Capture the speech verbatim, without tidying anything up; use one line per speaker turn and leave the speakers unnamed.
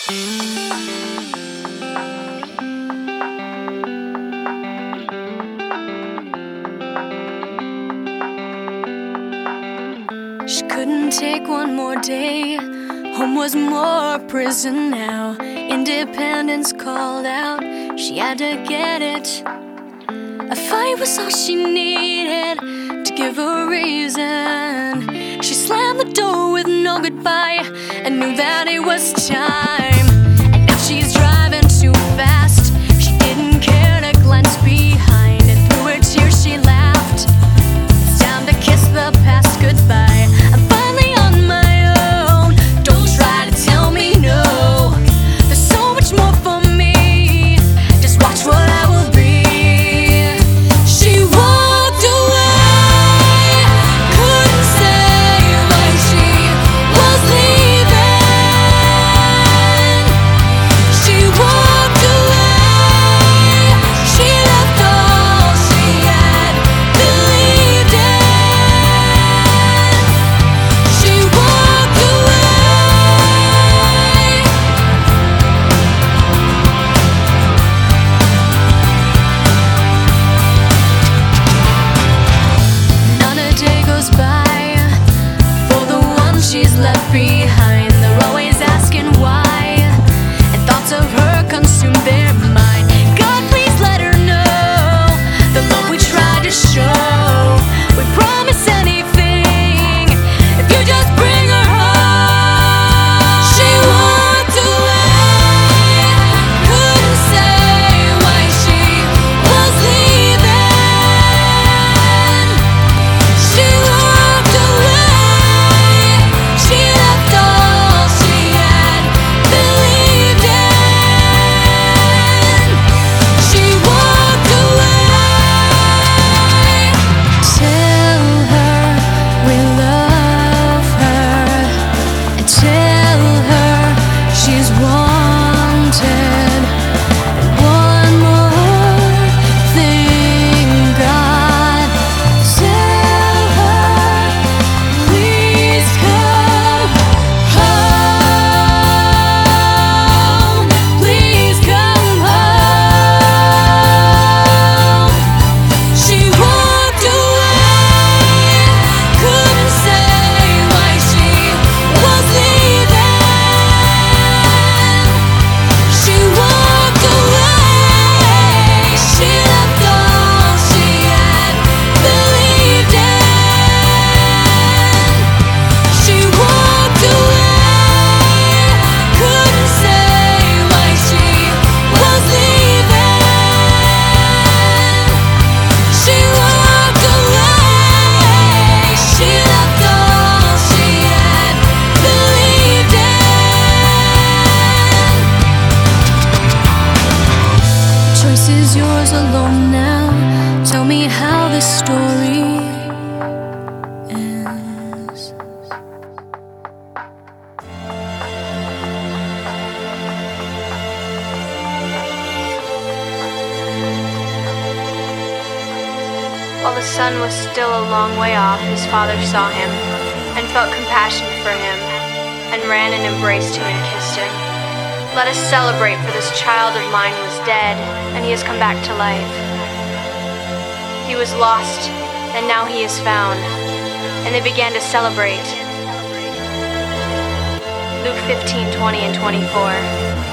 She couldn't take one more day. Home was more prison now. Independence called out. She had to get it. A fight was all she needed to give her a reason. She slammed the door with no goodbye and knew that it was time. And now she's driving too fast. She didn't care to glance behind, and through her tears she laughed. It's time to kiss the past goodbye. I'm finally on my own. Don't try to tell me no. There's so much more for me. Just watch what I will be. She walked away. Couldn't say why she was leaving. She walked away. She left all she had believed in. She walked away. Not a day goes by for the one she's left behind. They're always asking why, and thoughts of her consume their mind. God, please let her know the love we tried to show. We promise anything if you just bring her home. She walked away. Couldn't say why she was leaving. She walked away. She left all she had believed in. She walked away. Tell her we love her, and tell her she's wanted. One more thing, God, tell her, please come home. Please come home. She walked away. Couldn't say why she was leaving. She walked away. She left all she had believed in. She walked away. Couldn't say why she was leaving. She walked away. She left all she had believed in. The choice is yours alone now. Tell me how this story ends.
While the sun was still a long way off, his father saw him, and felt compassion for him, and ran and embraced him and kissed him. Let us celebrate, for this child of mine was dead, and he has come back to life. He was lost, and now he is found. And they began to celebrate. Luke fifteen, twenty and twenty-four.